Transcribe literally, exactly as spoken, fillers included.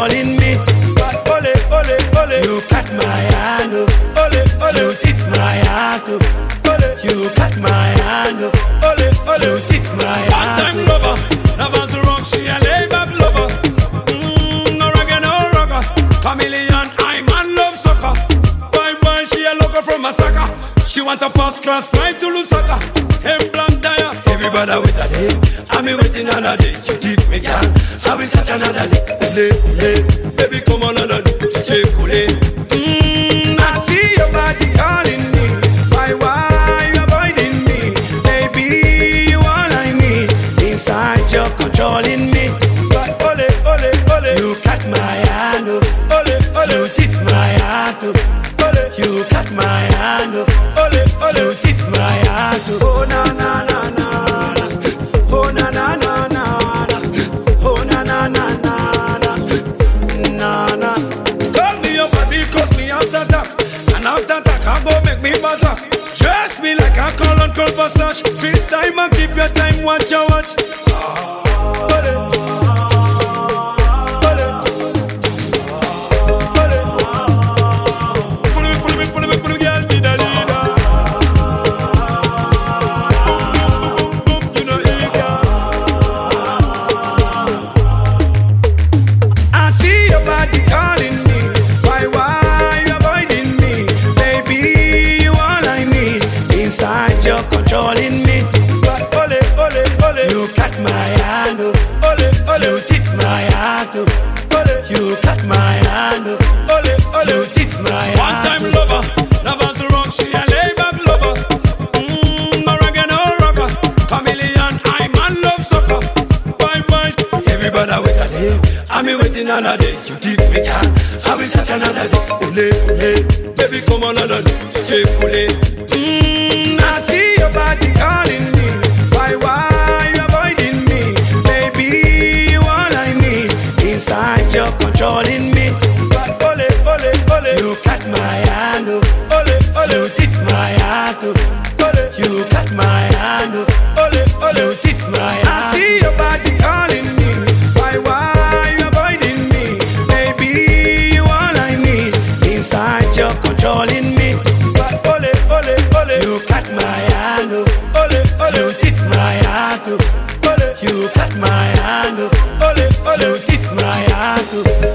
controlling me. But ole, ole, ole, you cut my hand off. Ole, ole, you tip my heart off. Ole, you cut my hand off. Ole, ole, you tip my heart off. One time lover, lovers rock, she a lay back lover. Mmm, no reggae, no rocker. Chameleon, I'm a love sucker. Bye bye, she a lover from a sucker. She want a first class flight to Lusaka. Hem blanc dire, everybody with a day. I'm waiting another day. You tip me, girl. I will catch another day. Ole, ole, baby, come on another day. Take ole. Mmm, I see your body calling me. Why, why you avoiding me? Baby, you all I need. Inside you're controlling me. But ole, ole, ole, you cut my hand off. Ole, ole, you tip my heart off. Ole, you cut my hand off. Ole, ole, you tip my heart off. Oh na na na na na. Oh na na na na na. Oh na na na na na. Na na. Call me your body, cause me after attack. And after attack, I go make me buzz up. Dress me like a call on call passage. Sweet time and keep your time, watch your watch. Ole. Controlling me, but ole, ole, ole, you cut my hand off. Ole, ole, you tip my heart off. Ole, you cut my hand off. Ole, ole, you tip my heart. One time lover, lovers rock, she a lay back lover. Mmm, no reggae, no rocker. Chameleon, I'm a love sucker. Bye bye, everybody with a day. I'm waiting another day. You tip me, girl. I will catch another day. Ole, ole, baby, come on another day. Take ole. Mmm, I see your body calling me. Why, why you avoiding me? Baby, you all I need. Inside you're controlling me. But ole, ole, ole, you cut my hand off. Ole, ole, you tip my heart off. Ole, you cut my hand off. Ole, ole, you tip my heart. I see your body calling me. Why, why you avoiding me? Baby, you all I need. Inside you're controlling me. But ole, ole, ole, you cut my hand off. Ole, ole, you tip my heart off. Ole, you cut my hand off. Ole, ole, you tip my heart off.